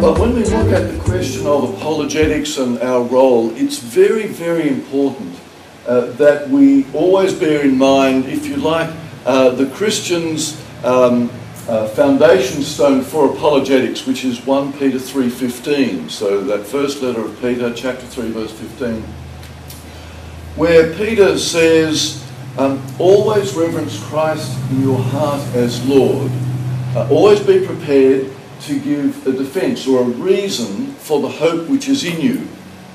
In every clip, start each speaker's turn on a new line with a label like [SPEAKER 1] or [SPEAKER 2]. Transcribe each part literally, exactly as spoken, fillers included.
[SPEAKER 1] But when we look at the question of apologetics and our role, it's very, very important uh, that we always bear in mind, if you like, uh, the Christians' um, uh, foundation stone for apologetics, which is First Peter three fifteen. So that first letter of Peter, chapter three, verse fifteen, where Peter says, um, always reverence Christ in your heart as Lord. Uh, always be prepared to give a defence or a reason for the hope which is in you,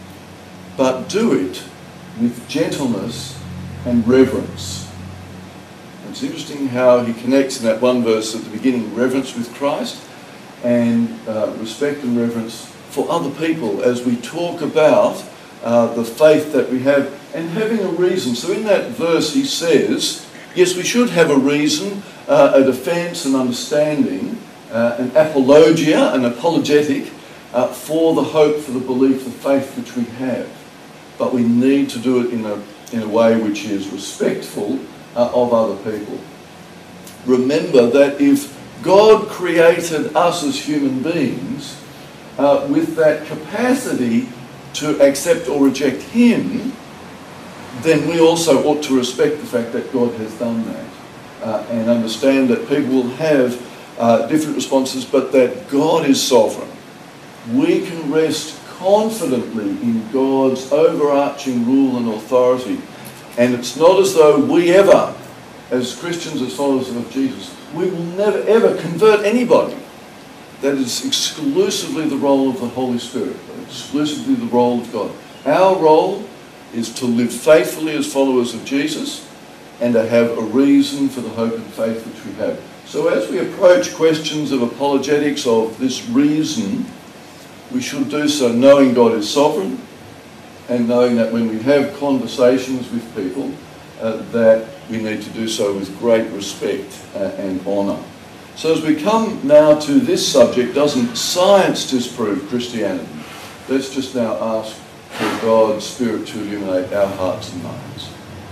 [SPEAKER 1] but do it with gentleness and reverence. It's interesting how he connects in that one verse at the beginning, reverence with Christ and uh, respect and reverence for other people as we talk about uh, the faith that we have and having a reason. So in that verse he says, yes, we should have a reason, uh, a defence, an understanding, Uh, an apologia, an apologetic uh, for the hope, for the belief, the faith which we have. But we need to do it in a, in a way which is respectful uh, of other people. Remember that if God created us as human beings uh, with that capacity to accept or reject Him, then we also ought to respect the fact that God has done that uh, and understand that people will have Uh, different responses, but that God is sovereign. We can rest confidently in God's overarching rule and authority. And it's not as though we ever, as Christians, as followers of Jesus, we will never ever convert anybody. That is exclusively the role of the Holy Spirit, exclusively the role of God. Our role is to live faithfully as followers of Jesus and to have a reason for the hope and faith which we have. So as we approach questions of apologetics, of this reason, we should do so knowing God is sovereign and knowing that when we have conversations with people, uh, that we need to do so with great respect uh, and honour. So as we come now to this subject, doesn't science disprove Christianity? Let's just now ask for God's Spirit to illuminate our hearts and minds.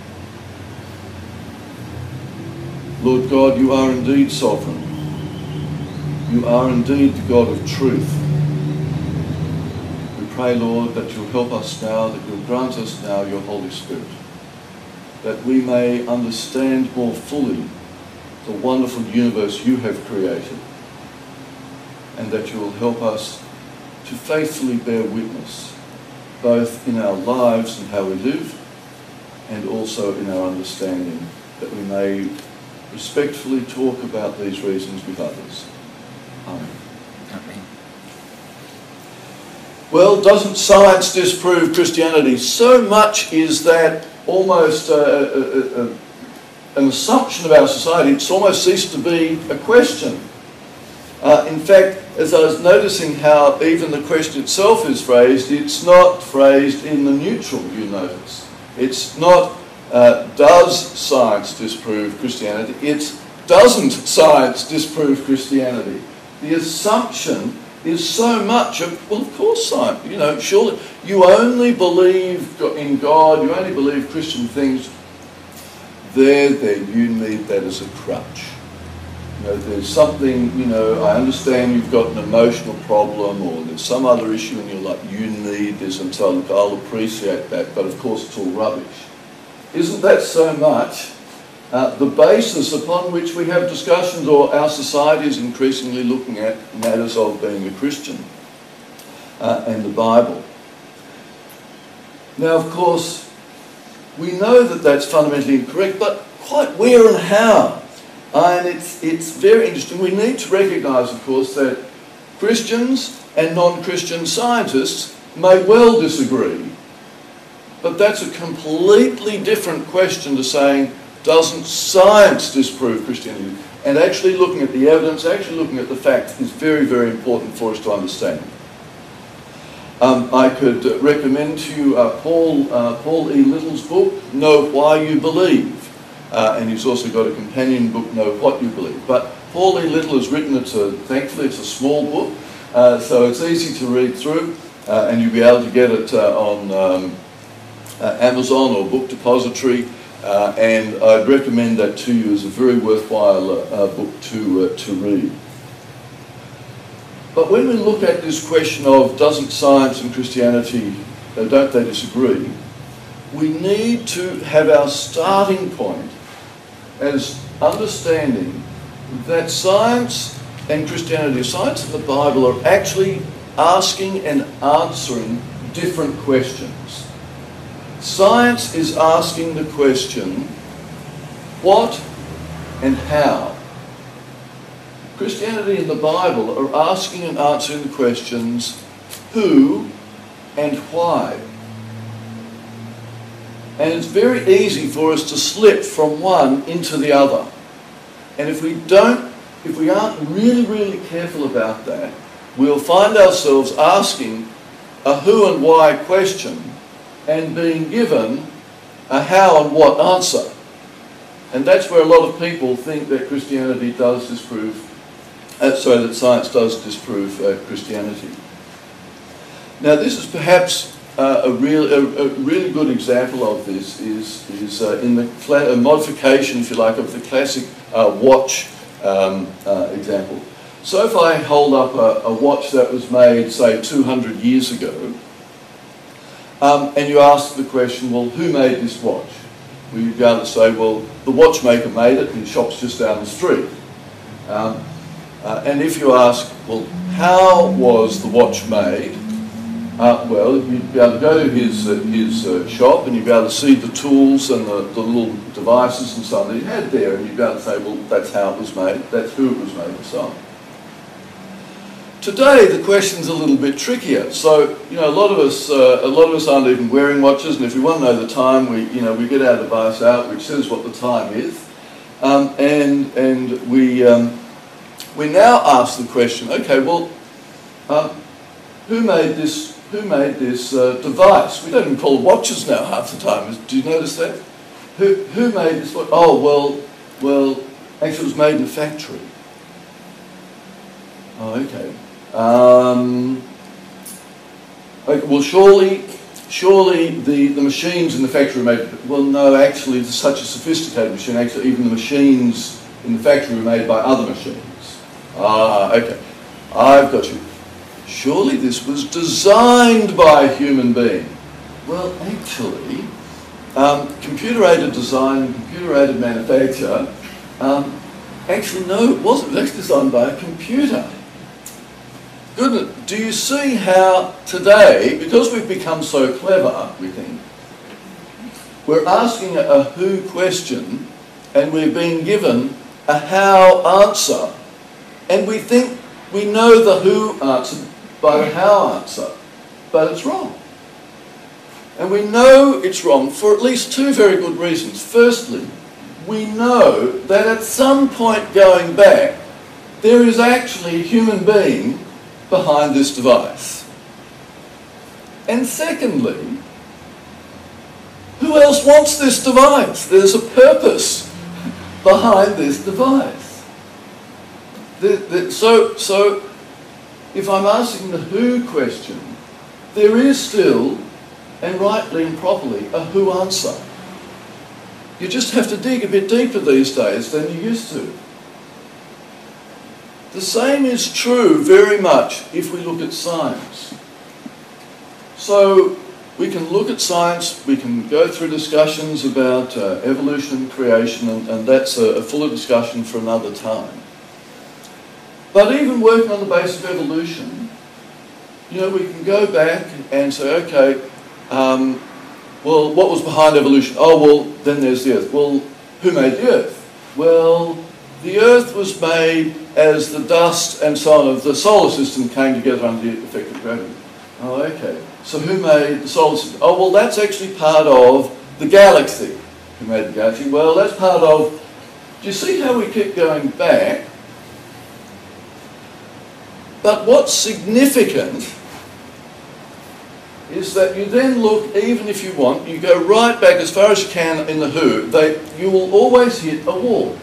[SPEAKER 1] Lord God, you are indeed sovereign. You are indeed the God of truth. We pray, Lord, that you'll help us now, that you'll grant us now your Holy Spirit, that we may understand more fully the wonderful universe you have created, and that you will help us to faithfully bear witness, both in our lives and how we live, and also in our understanding, that we may respectfully talk about these reasons with others. Amen.
[SPEAKER 2] Amen.
[SPEAKER 1] Well, doesn't science disprove Christianity? So much is that almost uh, uh, uh, an assumption of our society. It's almost ceased to be a question. Uh, in fact, as I was noticing how even the question itself is phrased, it's not phrased in the neutral, you notice. It's not Uh, does science disprove Christianity? It's doesn't science disprove Christianity? The assumption is so much of, well, of course science, you know, surely you only believe in God, you only believe Christian things. There, there, you need that as a crutch. You know, there's something, you know, I understand you've got an emotional problem or there's some other issue and you're like, you need this, and so look, I'll appreciate that, but of course it's all rubbish. Isn't that so much uh, the basis upon which we have discussions, or our society is increasingly looking at matters of being a Christian uh, and the Bible? Now, of course, we know that that's fundamentally incorrect, but quite where and how? Uh, and it's, it's very interesting. We need to recognise, of course, that Christians and non-Christian scientists may well disagree. But that's a completely different question to saying, doesn't science disprove Christianity? And actually looking at the evidence, actually looking at the facts is very, very important for us to understand. Um, I could recommend to you uh, Paul, uh, Paul E. Little's book, Know Why You Believe. Uh, and he's also got a companion book, Know What You Believe. But Paul E. Little has written, it's a, thankfully it's a small book, uh, so it's easy to read through, uh, and you'll be able to get it uh, on Um, Uh, Amazon or Book Depository, uh, and I'd recommend that to you as a very worthwhile uh, uh, book to uh, to read. but when we look at this question of doesn't science and Christianity, uh, don't they disagree, we need to have our starting point as understanding that science and Christianity, science and the Bible, are actually asking and answering different questions. Science is asking the question, what and how? Christianity and the Bible are asking and answering the questions, who and why? And it's very easy for us to slip from one into the other. And if we don't, if we aren't really, really careful about that, we'll find ourselves asking a who and why question and being given a how and what answer. And that's where a lot of people think that Christianity does disprove, uh, sorry, that science does disprove uh, Christianity. Now, this is perhaps uh, a, real, a, a really good example of this is, is uh, in the cla uh, modification, if you like, of the classic uh, watch um, uh, example. So if I hold up a, a watch that was made, say, two hundred years ago, um, and you ask the question, well, who made this watch? Well, you'd be able to say, well, the watchmaker made it, and the shop's just down the street. Um, uh, and if you ask, well, how was the watch made? Uh, well, you'd be able to go to his, uh, his uh, shop, and you'd be able to see the tools and the, the little devices and so on that he had there, and you'd be able to say, well, that's how it was made, that's who it was made, and so on. Today, the question's a little bit trickier. So, you know, a lot of us, uh, a lot of us aren't even wearing watches, and if we want to know the time, we, you know, we get our device out, which says what the time is, um, and and we um, we now ask the question: okay, well, uh, who made this? Who made this uh, device? We don't even call them watches now half the time. Do you notice that? Who who made this? Oh, well, well, actually, it was made in a factory. Oh, okay. Um, okay, well, surely, surely the, the machines in the factory were made. Well, no, actually, it's such a sophisticated machine. Actually, even the machines in the factory were made by other machines. Ah, okay. I've got you. Surely this was designed by a human being. Well, actually, um, computer-aided design and computer-aided manufacture, um, actually, no, it wasn't. It was actually designed by a computer. Goodness, do you see how today, because we've become so clever, we think, we're asking a, a who question and we're being given a how answer, and we think we know the who answer by the how answer, but it's wrong. And we know it's wrong for at least two very good reasons. Firstly, we know that at some point going back, there is actually a human being behind this device. And secondly, who else wants this device? There's a purpose behind this device. The, the, so, so, if I'm asking the who question, there is still, and rightly and properly, a who answer. You just have to dig a bit deeper these days than you used to. The same is true very much if we look at science. So we can look at science, we can go through discussions about uh, evolution and creation, and, and that's a, a fuller discussion for another time. But even working on the basis of evolution, you know, we can go back and say, okay, um, well, what was behind evolution? Oh, well, then there's the Earth. Well, who made the Earth? Well, the Earth was made as the dust and so on of the solar system came together under the effect of gravity. Oh, okay. So who made the solar system? Oh, well, that's actually part of the galaxy. Who made the galaxy? Well, that's part of... Do you see how we keep going back? But what's significant is that you then look, even if you want, you go right back as far as you can in the who, they, you will always hit a wall.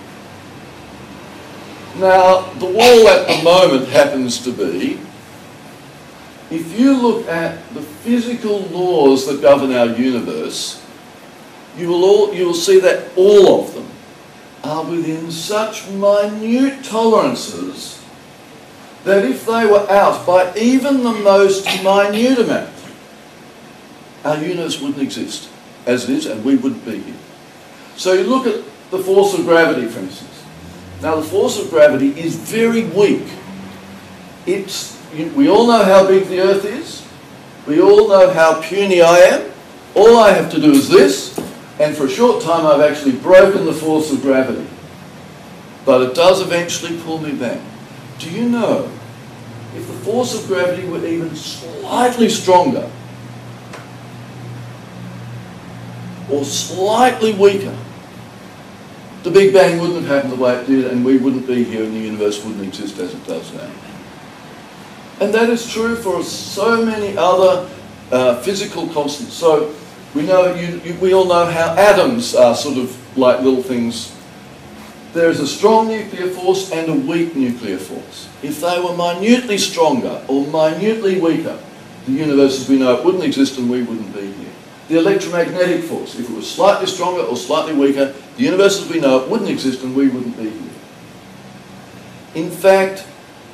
[SPEAKER 1] Now, the wall at the moment happens to be, if you look at the physical laws that govern our universe, you will, all, you will see that all of them are within such minute tolerances that if they were out by even the most minute amount, our universe wouldn't exist as it is, and we wouldn't be here. So you look at the force of gravity, for instance. Now, the force of gravity is very weak. It's, we all know how big the Earth is. We all know how puny I am. All I have to do is this, and for a short time I've actually broken the force of gravity. But it does eventually pull me back. Do you know, if the force of gravity were even slightly stronger, or slightly weaker, the Big Bang wouldn't have happened the way it did, and we wouldn't be here, and the universe wouldn't exist as it does now. And that is true for so many other uh, physical constants. So we know, you, you, we all know how atoms are sort of like little things. There is a strong nuclear force and a weak nuclear force. If they were minutely stronger or minutely weaker, the universe as we know it wouldn't exist and we wouldn't be here. The electromagnetic force, if it was slightly stronger or slightly weaker, the universe as we know it wouldn't exist and we wouldn't be here. In fact,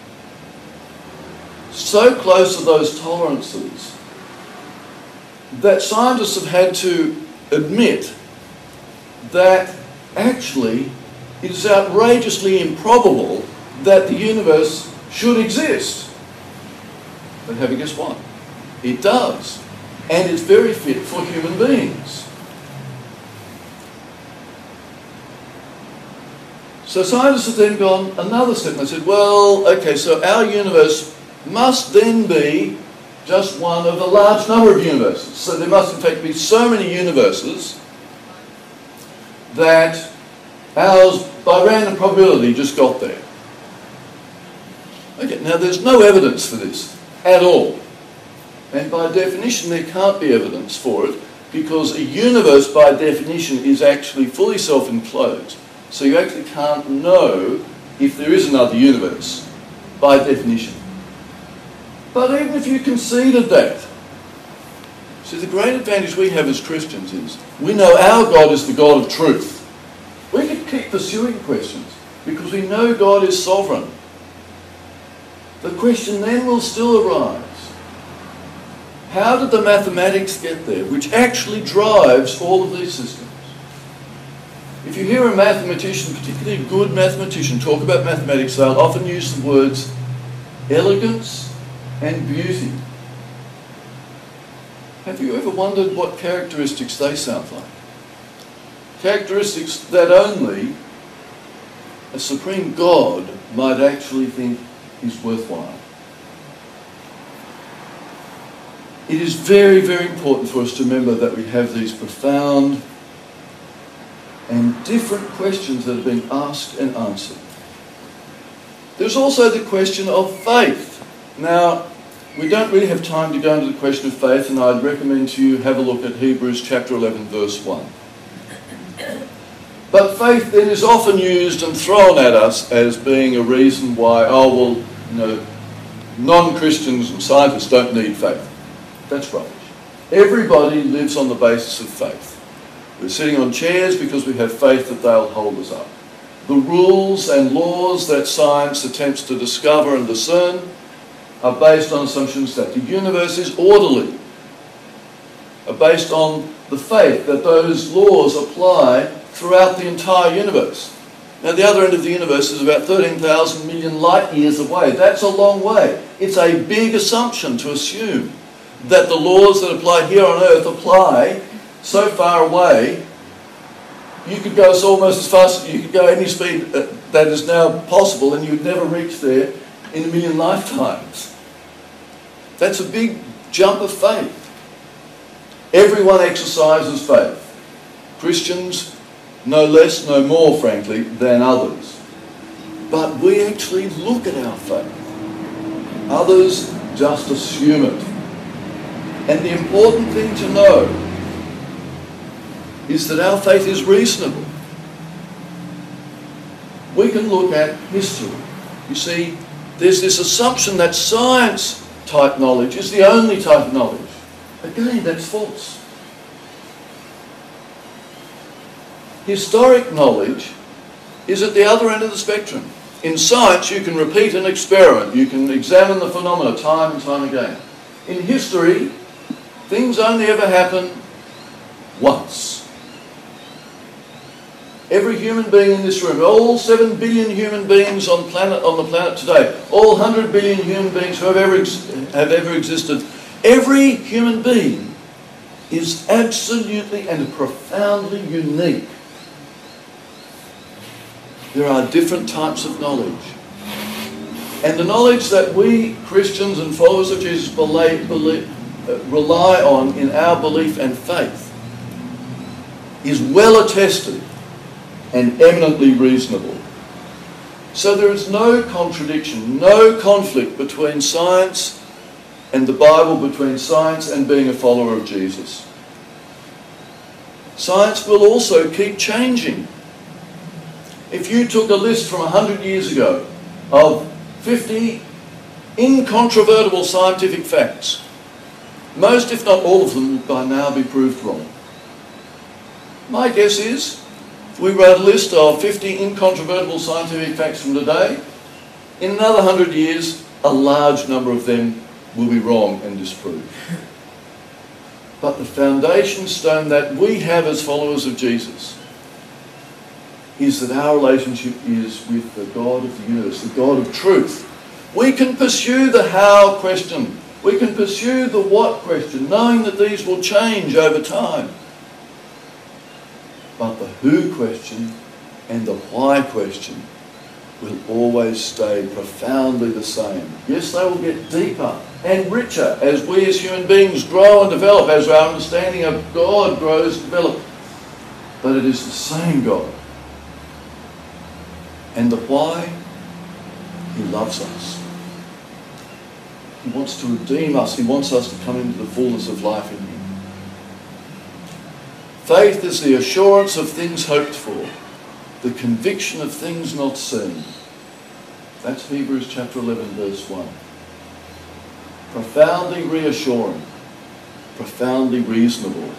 [SPEAKER 1] so close are those tolerances that scientists have had to admit that actually it is outrageously improbable that the universe should exist. But have a guess what? It does. And it's very fit for human beings. So scientists have then gone another step and they said, well, okay, so our universe must then be just one of a large number of universes. So there must in fact be so many universes that ours, by random probability, just got there. Okay, now there's no evidence for this at all. And by definition there can't be evidence for it because a universe by definition is actually fully self-enclosed. So you actually can't know if there is another universe by definition. But even if you conceded that, see, the great advantage we have as Christians is we know our God is the God of truth. We can keep pursuing questions because we know God is sovereign. The question then will still arise. How did the mathematics get there, which actually drives all of these systems? If you hear a mathematician, particularly a good mathematician, talk about mathematics, they'll often use the words elegance and beauty. Have you ever wondered what characteristics they sound like? Characteristics that only a supreme God might actually think is worthwhile. It is very, very important for us to remember that we have these profound and different questions that have been asked and answered. There's also the question of faith. Now, we don't really have time to go into the question of faith, and I'd recommend to you have a look at Hebrews chapter eleven, verse one. But faith then is often used and thrown at us as being a reason why, oh, well, you know, non-Christians and scientists don't need faith. That's rubbish. Everybody lives on the basis of faith. We're sitting on chairs because we have faith that they'll hold us up. The rules and laws that science attempts to discover and discern are based on assumptions that the universe is orderly, are based on the faith that those laws apply throughout the entire universe. Now, the other end of the universe is about thirteen thousand million light years away. That's a long way. It's a big assumption to assume that the laws that apply here on Earth apply so far away. You could go almost as fast, you could go any speed that is now possible and you'd never reach there in a million lifetimes. That's a big jump of faith. Everyone exercises faith. Christians, no less, no more, frankly, than others. But we actually look at our faith. Others just assume it. And the important thing to know is that our faith is reasonable. We can look at history. You see, there's this assumption that science-type knowledge is the only type of knowledge. Again, that's false. Historic knowledge is at the other end of the spectrum. In science, you can repeat an experiment. You can examine the phenomena time and time again. In history, things only ever happen once. Every human being in this room, all seven billion human beings on planet on the planet today, all one hundred billion human beings who have ever ex- have ever existed, every human being is absolutely and profoundly unique. There are different types of knowledge. And the knowledge that we Christians and followers of Jesus rely, believe, uh, rely on in our belief and faith is well attested and eminently reasonable. So there is no contradiction, no conflict between science and the Bible, between science and being a follower of Jesus. Science will also keep changing. If you took a list from one hundred years ago of fifty incontrovertible scientific facts, most, if not all of them, would by now be proved wrong. My guess is, if we wrote a list of fifty incontrovertible scientific facts from today, in another one hundred years, a large number of them will be wrong and disproved. But the foundation stone that we have as followers of Jesus is that our relationship is with the God of the universe, the God of truth. We can pursue the how question. We can pursue the what question, knowing that these will change over time. But the who question and the why question will always stay profoundly the same. Yes, they will get deeper and richer as we as human beings grow and develop, as our understanding of God grows and develops. But it is the same God. And the why? He loves us. He wants to redeem us. He wants us to come into the fullness of life in Him. Faith is the assurance of things hoped for, the conviction of things not seen. That's Hebrews chapter eleven, verse one. Profoundly reassuring, profoundly reasonable.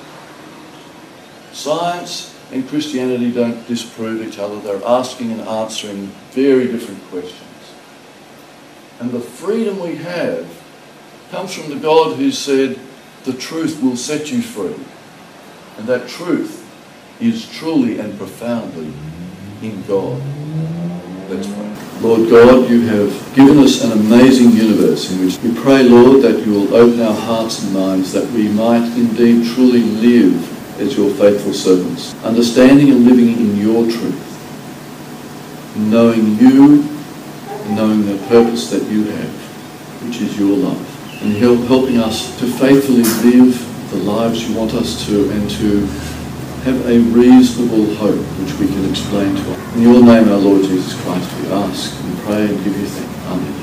[SPEAKER 1] Science and Christianity don't disprove each other. They're asking and answering very different questions. And the freedom we have comes from the God who said, the truth will set you free. And that truth is truly and profoundly in God. Let's pray. Lord God, you have given us an amazing universe in which we pray, Lord, that you will open our hearts and minds that we might indeed truly live as your faithful servants, understanding and living in your truth, knowing you, knowing the purpose that you have, which is your love, and help, helping us to faithfully live the lives you want us to, and to have a reasonable hope which we can explain to us. In your name, our Lord Jesus Christ, we ask and pray and give you thanks. Amen.